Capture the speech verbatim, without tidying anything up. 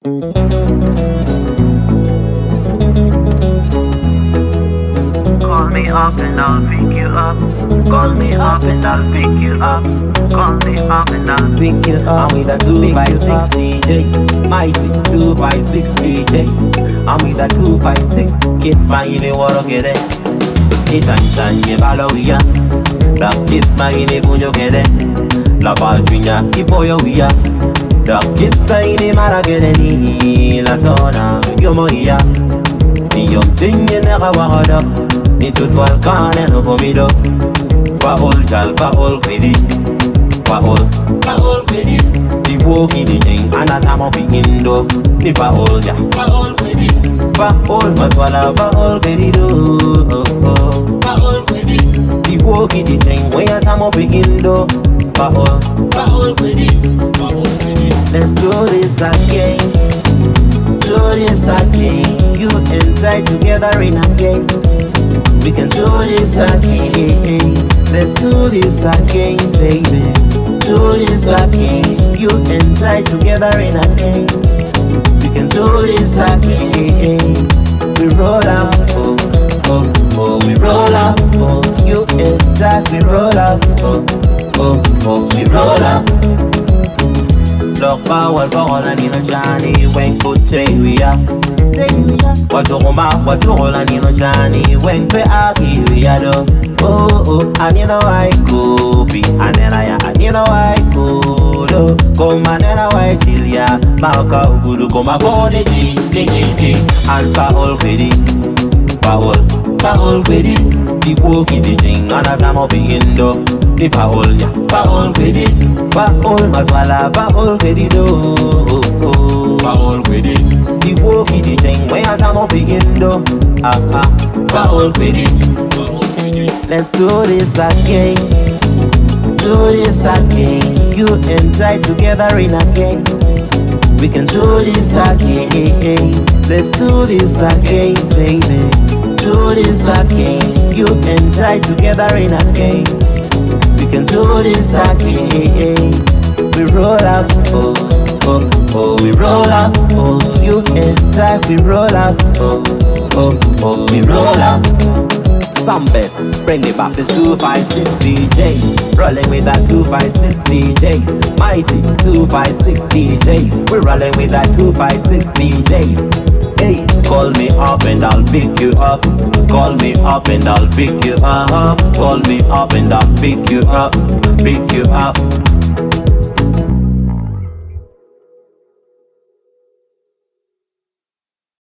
Call me up and I'll pick you up. Call me up and I'll pick you up. Call me up and I'll Pick you up. I'm with a two five six D Js. Mighty two five six D Js. I'm with a two five six. Kid my in the water get it. Itan tan ye baloya. La kid my in the bunyo get it. La baltunya ipoyo wia. La kid my in the mara get it. La tona yomo ya. Ni yom tinye nega wagada. Ni tutwal kane no komido. Ba ol chal ba ol kwedi. Ba ol ba ol kwedi. Di woki di jeng anatamo bi indo. Ni ba ol ya ba ol kwedi. Ba ol matwala ba ol kwedi do. Oh oh. Ba ol kwedi. Di woki di jeng when atamo bi indo. Ba ol ba ol kwedi. Ba ol kwedi. Let's do this again. Do this again. You and I together in a game. We can do this again. Let's do this again, baby. Do this again. You and I together in a game. We can do this again. We roll up, oh, oh, oh. We roll up, oh. You and I, we roll up, oh, oh, oh. We roll up. Look power, power, and in a Johnny. When foot take we up. Watokoma, watola nino chani Wengpe aki wiyado Oh oh, anino waikubi Anela ya anino waikudo Koma nela waichilia Mauka ubudu koma bode ji Niji ji Alfa ol kwedi Paol, paol kwedi Di woki di jing Anatamo bi indo Di paol ya Paol kwedi Paol matwala Paol kwedi do Oh oh Paol kwedi Di woki di jeng when I time up begin do. Ah ah, baol kwedi. Let's do this again. Do this again. You and I together in a game. We can do this again. Let's do this again, baby. Do this again. You and I together in a game. We can do this again. We roll up, oh, oh, oh, we roll up, oh, you and I, we roll up, oh, oh, oh, we roll up. Some best, bring me back the two five six D Js. Rolling with that two five six D Js. Mighty two five six D Js. We're rolling with that two five six D Js. Hey, call me up and I'll pick you up. Call me up and I'll pick you up. Call me up and I'll pick you up. Pick you up.